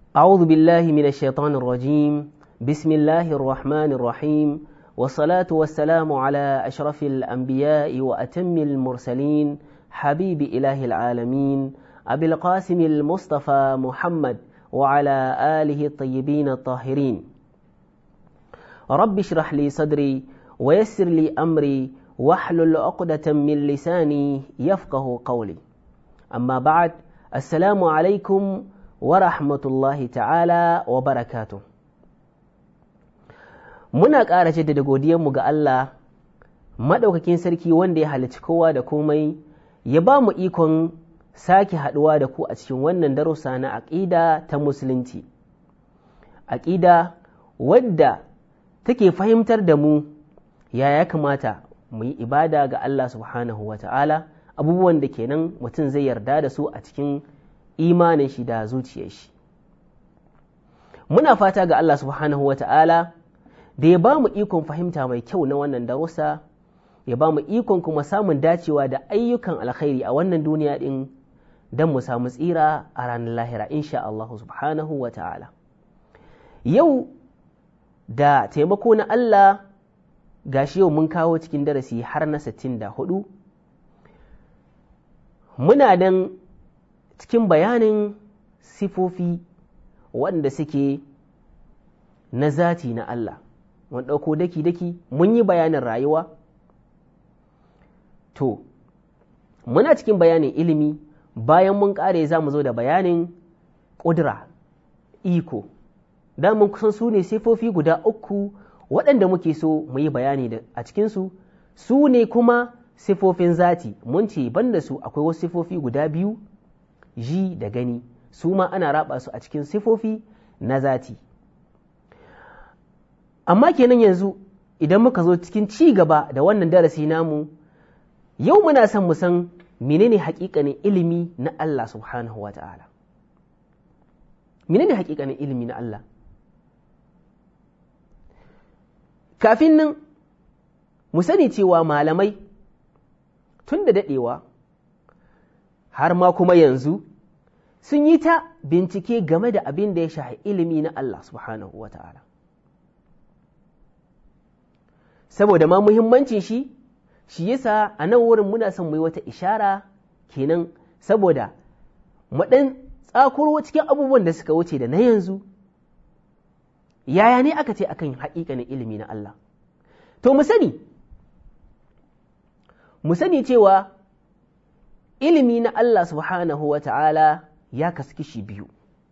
أعوذ بالله من الشيطان الرجيم. بسم الله الرحمن الرحيم، والصلاة والسلام على أشرف الأنبياء وأتم المرسلين حبيب إله العالمين أبي القاسم المصطفى محمد وعلى آله الطيبين الطاهرين. رب اشرح لي صدري ويسر لي أمري واحلل عقدة من لساني يفقه قولي. أما بعد، السلام عليكم wa rahmatullahi ta'ala wa barakatu. Muna ƙara jaddada godiyanmu ga Allah maɗaukakin sarki wanda ya halicci kowa da komai, ya ba mu ikon sake haɗuwa da ku a cikin wannan darussa na aƙida ta musulunci, aƙida wadda take fahimtar da mu ya kamata mu yi ibada ga Allah subhanahu wa ta'ala, abubuwan da kenan mutum zai yarda da su a cikin imanin shi da zuciyar shi. Muna fata ga Allah subhanahu wa ta'ala da ya ba mu ikon fahimta mai kyau na wannan darussa, ya ba mu ikon kuma samun dacewa da ayyukan alkhairi a wannan duniya ɗin don mu samu tsira a ranar lahira insha Allah subhanahu wa ta'ala. Yau da taimako na Allah gashi yau mun kawo cikin darasi har na 64, muna dan cikin bayanin sifofi waɗanda suke na zati na Allah. Mun ɗauko daki-daki mun yi bayanin rayuwa. To, muna cikin bayanin ilimi, bayan mun ƙare za mu zo da bayanin ƙudura, iko. Da mun kusan su ne sifofi guda uku waɗanda muke so mu yi bayani a cikinsu, su ne kuma sifofin zati. Mun ce banda su akwai wasu sifofi guda biyu, ji da gani, su ma ana raba su a cikin sifofi na zati. Amma kenan yanzu idan muka zo cikin ci gaba da wannan darasi namu, yau muna son mu san menene haƙiƙanin ilimi na Allah subhanahu wa ta'ala. Menene haƙiƙanin ilimi na Allah? Kafin nan mu sani cewa malamai tun da daɗewa har ma kuma yanzu sun yi ta bincike game da abin da ya shahi ilimi na Allah subhanahu wa ta'ala. Saboda ma muhimmancin shi yasa a nan wurin muna son mu yi wata ishara kenan, saboda mu ɗan tsakuro cikin abubuwan da suka wuce da na yanzu, yaya ne aka ce akan haƙiƙanin ilimi na Allah. To mu sani cewa ilimi na Allah subhanahu wa ta'ala ya kasu kishi biyu.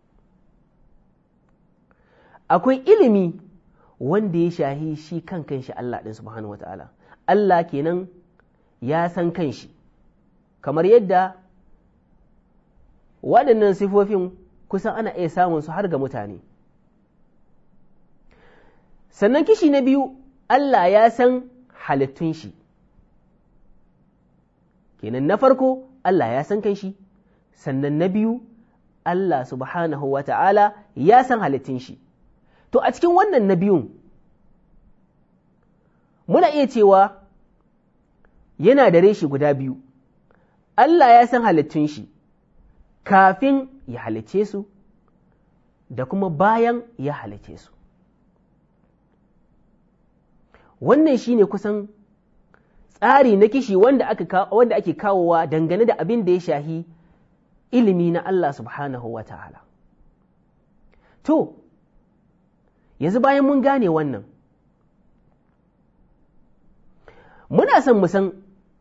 Akwai ilimi wanda ya shahi shi kanshi Allah ɗin subhanahu wa ta'ala. Allah kenan ya san kanshi, kamar yadda waɗannan sifofin kusan ana iya samun su har ga mutane. Sannan kishi na biyu, Allah ya san halittun shi. Kenan na farko Allah ya san kanshi, sannan na biyu Allah subhanahu wa ta'ala ya san halittun shi. To a cikin wannan na biyun muna iya cewa yana da reshi guda biyu. Allah ya san halittun shi kafin ya halicce su da kuma bayan ya halicce su. Wannan shi ne kusan tsari na kishi wanda ake kawowa dangane da abin da ya shahi ilimi na Allah subhanahu wa ta'ala. To, yanzu bayan mun gane wannan, muna son mu san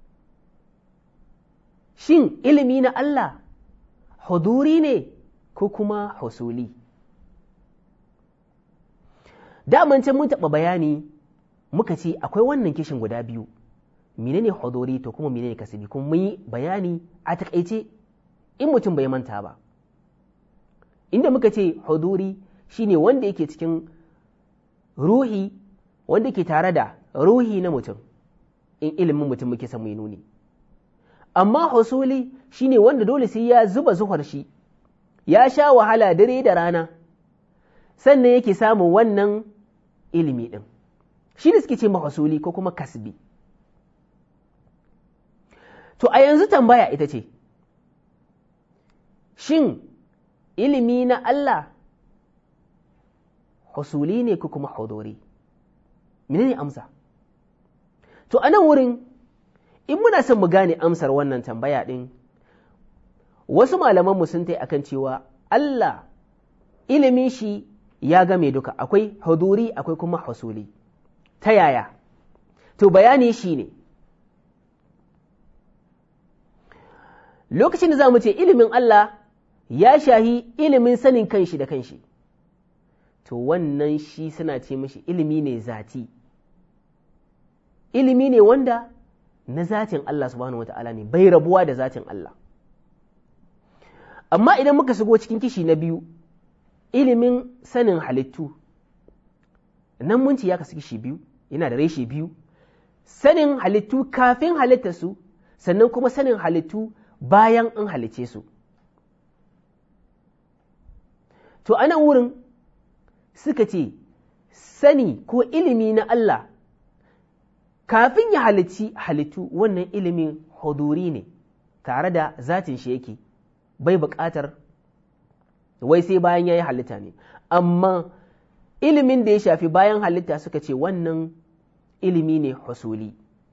shin ilimi na Allah huduri ne ko kuma husuli. Daman can mun taɓa bayani muka ce akwai wannan kishin guda biyu, menene huduri to kuma menene kasbi, kuma mun yi bayani a takaice in mutum bai manta ba, inda muka ce huduri shine wanda yake cikin ruhi, wanda ke tare da ruhi na mutum, in ilimin mutum muke san mai nuni. Amma husuli shine wanda dole sai ya zuba zuhar shi, ya sha wahala dare da rana, sannan yake samun wannan ilimi ɗin. Shi ne suke ce mahusuli ko kuma kasbi. To a yanzu tambaya ita ce, shin ilimi na Allah husuli ne ko kuma huduri? Menene amsa? To a nan wurin in muna son mu gane amsar wannan tambaya ɗin, wasu malamanmu sun tai akan cewa Allah ilimin shi ya game duka, akwai huduri akwai kuma husuli. Ta yaya? To bayani shi ne, lokacin da za mu ce ilimin Allah ya shahi ilimin sanin kanshi da kanshi, to wannan shi suna ce mashi ilimi ne zati, ilimi ne wanda na zatin Allah subhanahu wata'ala ne, bai rabuwa da zatin Allah. Amma idan muka shigo cikin kishi na biyu, ilimin sanin halittu, nan mun ce ya kasu kishi biyu, yana da reshe biyu, sanin halittu kafin halittarsu, sannan kuma sanin halittu bayan an halice su. To a nan wurin suka ce sani ko ilimi na Allah kafin ya halicci halittu, wannan ilimin huduri ne, tare da zatin shi yake, bai buƙatar wai sai bayan ya yi halitta ne. Amma ilimin da ya shafi bayan halitta suka ce wannan ilimi ne husuli.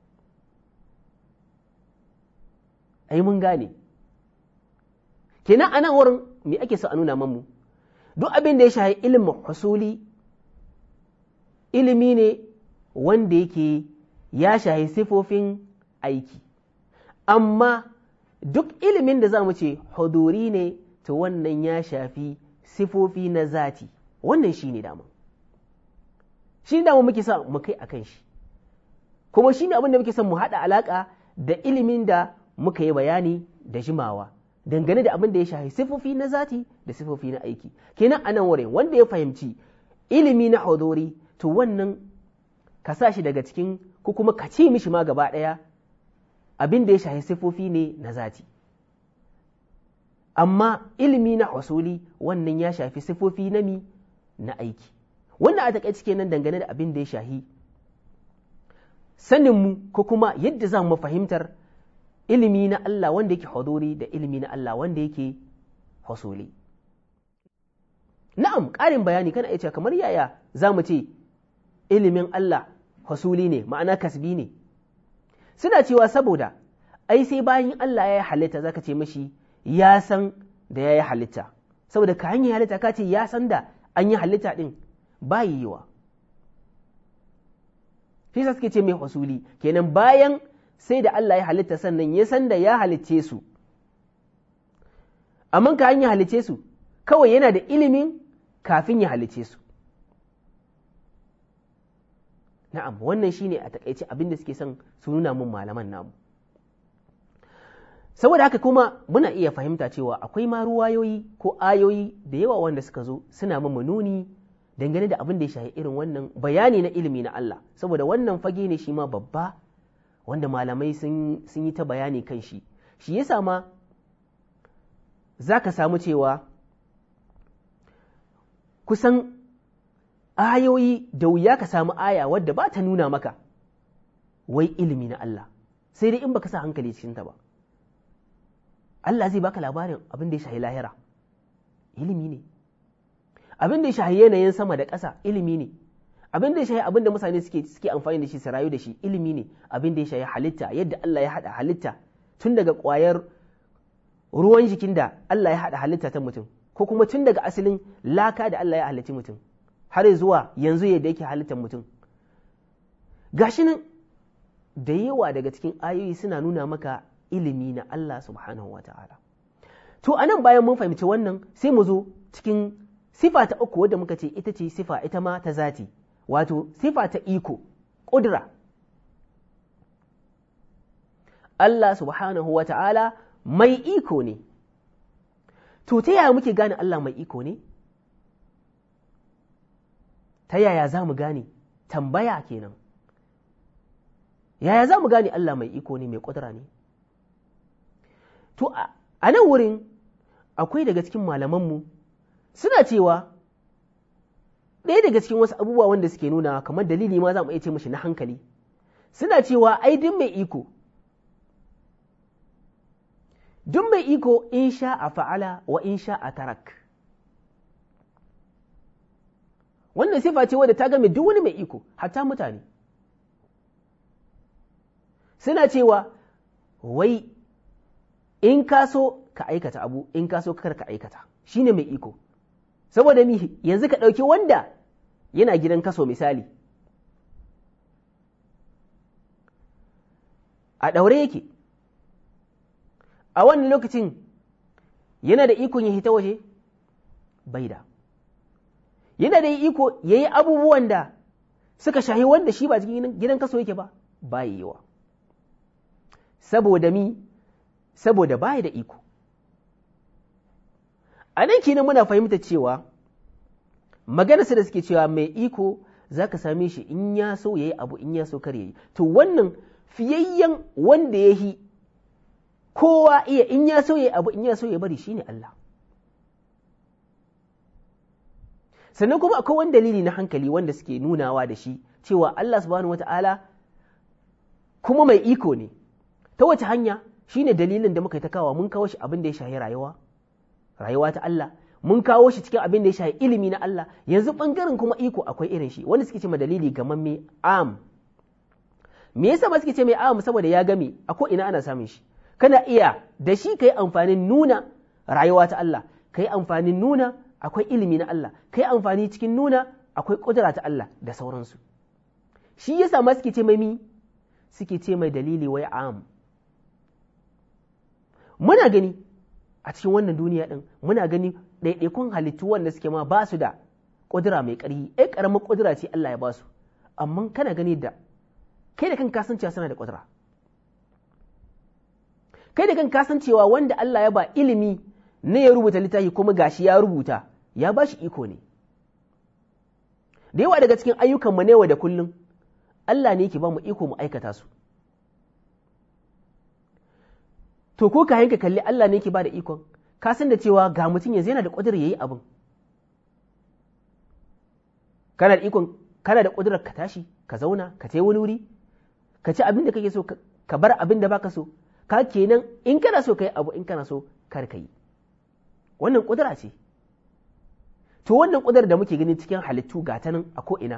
Ai mun gane, kenan a nan wurin me ake so a nuna mamu? Duk abin da ya shafi ilimin husuli ilimi ne wanda yake ya shahi sifofin aiki, amma duk ilimin da za mu ce huduri ne, to wannan ya shafi sifofi na zati. Wannan shi ne dama, shi ne dama muke sa mu kai a kan shi, kuma shi ne abin da muke son mu haɗa alaƙa da ilimin da muka yi bayani da jimawa dangane da abin da ya shafi sifofi na zati da sifofi na aiki. Kenan a nan wurin wanda ya fahimci ilimi na huduri, to wannan ka sa shi daga cikin, ko kuma ka ce mishi ma gaba ɗaya abin da ya shafi sifofi ne na zati. Amma ilimi na husuli wannan ya shafi sifofi na mi na aiki. Wannan a taƙaice kenan dangane da abin da ya shafi saninmu ko kuma yadda za mu fahimtar ilimi na Allah wanda yake huduri da ilimi na Allah wanda yake husuli. Na'am, ƙarin bayani kana iya cewa kamar yaya za mu ce ilimin Allah husuli ne, ma'ana kasbi ne. Suna cewa saboda ai sai bayan Allah ya yi halitta zaka ce mashi ya san da ya yi halitta, saboda ka hanyar halitta ka ce ya san da an yi halitta ɗin ba yiwa. Shi sa suke ce mai husuli, kenan bayan sai da Allah ya halitta sannan ya san da ya halicce su, amma ka hanyar halicce su kawai yana da ilimin kafin ya halicce su. Na'am, wannan shine a takaice abin da suke son su nuna mun malaman namu. Saboda haka kuma muna iya fahimta cewa akwai ma ruwayoyi ko ayoyi da yawa wanda suka zo suna mu nuni dangane da abin da ya shahi irin wannan bayani na ilimi na Allah, saboda wannan fage ne shi ma babba wanda malamai sun yi ta bayani kan shi. Shi yasa ma za ka samu cewa kusan ayoyi da wuya ka samu aya wadda ba ta nuna maka wai ilimi na Allah, sai dai in baka sa hankali cikinta ba. Allah zai baka labarin abin da ya shahi lahira, ilimi ne. Abin da ya shahi yanayin sama da ƙasa, ilimi ne. Abin da ya shahi abin da mutane suke amfani da shi su rayu da shi, ilimi ne. Abin da ya shahi halitta, yadda Allah ya haɗa halitta tun daga ƙwayar ruwan jikin da Allah ya haɗa halitta ta mutum, ko kuma tun daga asalin laka da Allah ya halicci mutum har zuwa yanzu yadda yake halittar mutum. Gashi nan da yawa daga cikin ayoyi suna nuna maka ilimi na Allah subhanahu wa ta'ala. To anan bayan mun fahimci wannan sai mu zo cikin sifa ta uku wadda muka ce ita ce sifa ita ma ta zati, wato sifa ta iko, ƙudura. Allah subhanahu wa ta'ala mai iko ne. To ta yaya muke gane Allah mai iko ne? Ta yaya za mu gane? Tambaya kenan. Yaya za mu gane Allah mai iko ne, mai ƙudura ne? To a nan wurin akwai daga cikin malamanmu suna cewa ɗaya daga cikin wasu abubuwa wanda suke nuna kamar dalili ma za mu iya ce mashi na hankali, suna cewa ai duk mai iko in sha a fa'ala wa in sha a tarak. wannan sifa ce wadda ta game duk wani mai iko, hatta mutane suna cewa wai in ka so ka aikata abu, in ka so kar ka aikata, shine mai iko. Saboda mi yanzu ka ɗauki wanda yana gidan kaso misali, a ɗaure yake, a wannan lokacin yana da ikon ya hita waje? Bai da. Yana da iko ya yi abubuwan da suka shahi wanda shi ba cikin gidan kaso yake ba? Ba yiwa. Saboda mi? Saboda ba da iko. A nan kenan muna fahimta cewa maganarsa da suke cewa mai iko za ka same shi in ya so ya yi abu, in ya so kar ya yi. To wannan fiyayyen wanda ya yi kowa iya in ya so ya yi abu, in ya so ya bari shine Allah. Sannan kuma akwai wani dalili na hankali wanda suke nunawa da shi cewa Allah subhanahu wata'ala kuma mai iko ne. Ta wace hanya? Shine dalilin da muka yi ta kawo, mun kawo shi abin da ya shahi rayuwa ta Allah, mun kawo shi cikin abin da ya shahi ilimi na Allah. Yanzu ɓangaren kuma iko akwai irin shi wanda suke ce ma dalili gamamme am. Me yasa ba suke ce mai am? Saboda ya game a ko ina ana samun shi. Kana iya da shi ka yi amfanin nuna rayuwa ta Allah, ka yi amfanin nuna akwai ilimi na Allah, ka yi amfani cikin nuna akwai ƙudura ta Allah da sauransu. Shi yasa ma suke ce mai mi? Suke ce mai dalili wai am. Muna gani a cikin wannan duniya ɗin, muna gani ɗaiɗaikun halittu wanda suke ma ba su da ƙudura mai ƙarfi, ƙaramin ƙudura ce Allah ya ba su, amma kana gani da kai da kan kasancewa suna da ƙudura. Kai da kan kasancewa wanda Allah ya ba ilimi na ya rubuta littafi kuma gashi ya rubuta, ya ba shi iko ne. Da yawa daga cikin ayyukanmu na yau da kullum, Allah ne ke ba mu iko mu aikata su. To ko ka yanka kalli Allah ne ke ba da ikon, ka san da cewa ga mutum yanzu yana da ƙudurar ya yi abin. Kana da ikon, kana da ƙudurar ka tashi, ka zauna, ka tai wani wuri, ka ci abin da kake so, ka bar abin da baka so, ka kenan in kana so ka yi abu, in kana so kar ka yi. Wannan ƙudura ce. To wannan ƙudurar da muke gani cikin halittu ga ta nan a ko'ina,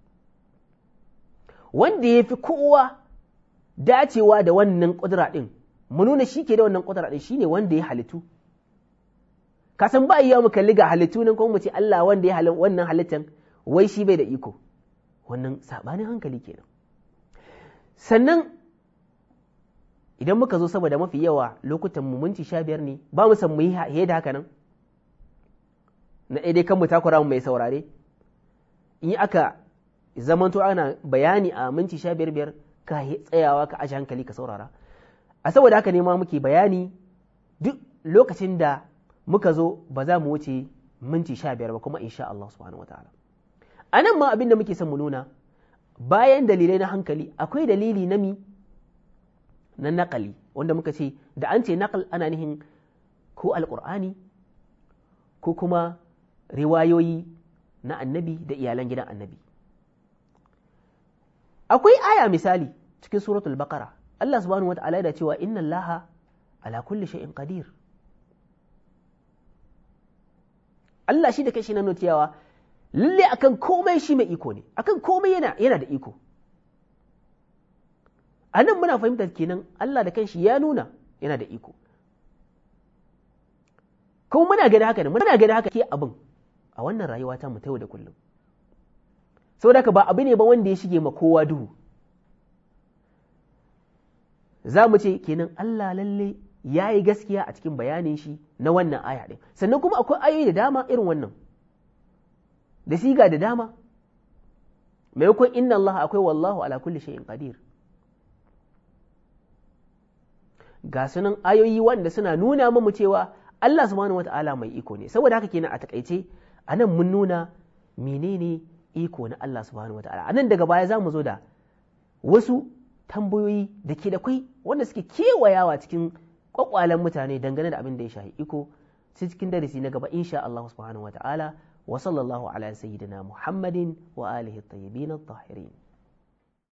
wanda ya fi kowa dacewa da wannan ƙudura ɗin, mu nuna shi ke da wannan ƙudura ɗin shi ne wanda ya halittu. Ka san ba iya mu kalli ga halittu nan kuma mu ce Allah wanda ya wannan halittan wai shi bai da iko. Wannan saɓanin hankali kenan. Sannan idan muka zo saboda mafi yawa lokutan mu minti 15 ne, ba mu san mu yi da haka nan. Na ɗaya dai kan mu takura mu mai saurare. In aka zamanto ana bayani a minti 15 ka tsayawa ka aje hankali ka saurara. A saboda haka ne ma muke bayani duk lokacin da muka zo ba za mu wuce minti 15 ba kuma insha Allah subhanahu wataala. A nan ma abin da muke son mu nuna bayan dalilai na hankali akwai dalili na na naƙali wanda muka ce da an ce naƙal ana nihin ko alƙur'ani ko kuma riwayoyi na annabi da iyalan gidan annabi. Akwai aya misali cikin suratul baqara Allah subhanahu wa ta'ala da cewa inna Allaha ala kulli shay'in qadir. Allah shi da kai shi na notiyawa lalle akan komai shi mai iko ne, akan komai yana da iko. A nan muna fahimtar kenan Allah da kanshi ya nuna yana da iko. Kuma muna gani haka ne, muna gani haka ke abin a wannan rayuwa ta mu ta yau da kullum. Saboda haka ba abu ne ba wanda ya shige ma kowa duhu. Za mu ce kenan Allah lalle ya yi gaskiya a cikin bayanin shi na wannan aya ɗin. Sannan kuma akwai ayoyi da dama irin wannan, da siga da dama. Maimakon inna Allah akwai wallahu ala kulli shay'in qadir. Ga sunan ayoyi wanda suna nuna mu cewa Allah subhanahu wata'ala mai iko ne. Saboda haka kenan a takaice anan mun nuna menene iko na Allah subhanahu wata'ala. Anan daga baya za mu zo da wasu tambayoyi da ke da kwai wanda suke kewayawa cikin kwakwalen mutane dangane da abin da ya shahi iko sai cikin darasi na gaba insha Allah subhanahu wata'ala wa sallallahu ala sayyidina Muhammadin wa alihi at-tayyibin at-tahirin.